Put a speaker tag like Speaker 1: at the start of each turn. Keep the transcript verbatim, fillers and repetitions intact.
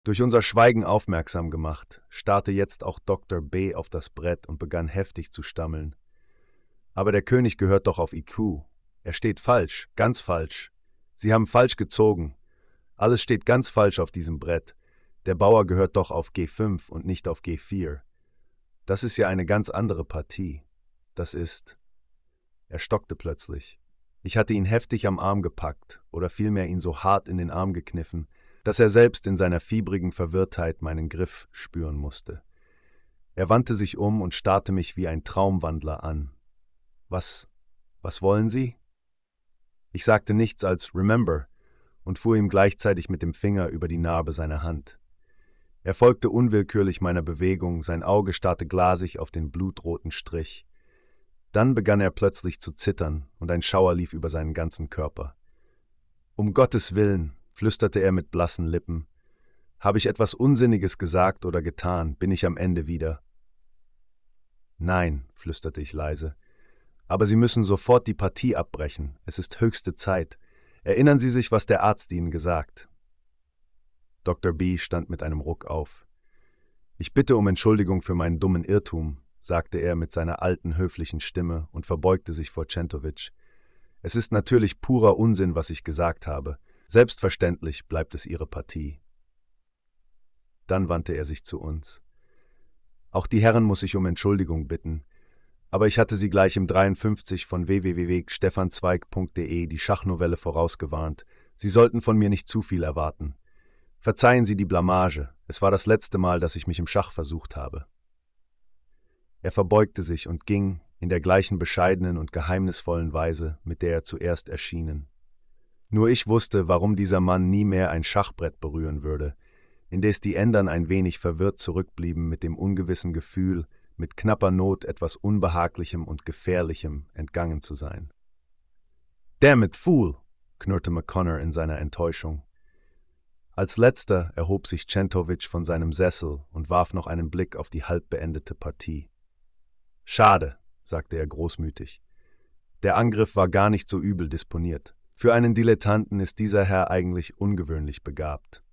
Speaker 1: Durch unser Schweigen aufmerksam gemacht, starrte jetzt auch Doktor B. auf das Brett und begann heftig zu stammeln. Aber der König gehört doch auf I Q. Er steht falsch, ganz falsch. Sie haben falsch gezogen. Alles steht ganz falsch auf diesem Brett. Der Bauer gehört doch auf G fünf und nicht auf G vier. Das ist ja eine ganz andere Partie. Das ist... Er stockte plötzlich. Ich hatte ihn heftig am Arm gepackt oder vielmehr ihn so hart in den Arm gekniffen, dass er selbst in seiner fiebrigen Verwirrtheit meinen Griff spüren musste. Er wandte sich um und starrte mich wie ein Traumwandler an. Was, was wollen Sie? Ich sagte nichts als Remember und fuhr ihm gleichzeitig mit dem Finger über die Narbe seiner Hand. Er folgte unwillkürlich meiner Bewegung, sein Auge starrte glasig auf den blutroten Strich. Dann begann er plötzlich zu zittern und ein Schauer lief über seinen ganzen Körper. »Um Gottes Willen«, flüsterte er mit blassen Lippen. »Habe ich etwas Unsinniges gesagt oder getan, bin ich am Ende wieder.« »Nein«, flüsterte ich leise, »aber Sie müssen sofort die Partie abbrechen. Es ist höchste Zeit. Erinnern Sie sich, was der Arzt Ihnen gesagt?« Doktor B. stand mit einem Ruck auf. »Ich bitte um Entschuldigung für meinen dummen Irrtum«, sagte er mit seiner alten, höflichen Stimme und verbeugte sich vor Centovic. »Es ist natürlich purer Unsinn, was ich gesagt habe. Selbstverständlich bleibt es Ihre Partie.« Dann wandte er sich zu uns. »Auch die Herren muss ich um Entschuldigung bitten, aber ich hatte sie gleich im dreiundfünfzig von w w w punkt stefanzweig punkt de die Schachnovelle vorausgewarnt. Sie sollten von mir nicht zu viel erwarten. Verzeihen Sie die Blamage, es war das letzte Mal, dass ich mich im Schach versucht habe.« Er verbeugte sich und ging, in der gleichen bescheidenen und geheimnisvollen Weise, mit der er zuerst erschienen. Nur ich wusste, warum dieser Mann nie mehr ein Schachbrett berühren würde, indes die Ändern ein wenig verwirrt zurückblieben mit dem ungewissen Gefühl, mit knapper Not etwas Unbehaglichem und Gefährlichem entgangen zu sein. »Damn it, Fool«, knurrte McConnor in seiner Enttäuschung. Als letzter erhob sich Centovic von seinem Sessel und warf noch einen Blick auf die halb beendete Partie. »Schade«, sagte er großmütig. »Der Angriff war gar nicht so übel disponiert. Für einen Dilettanten ist dieser Herr eigentlich ungewöhnlich begabt.«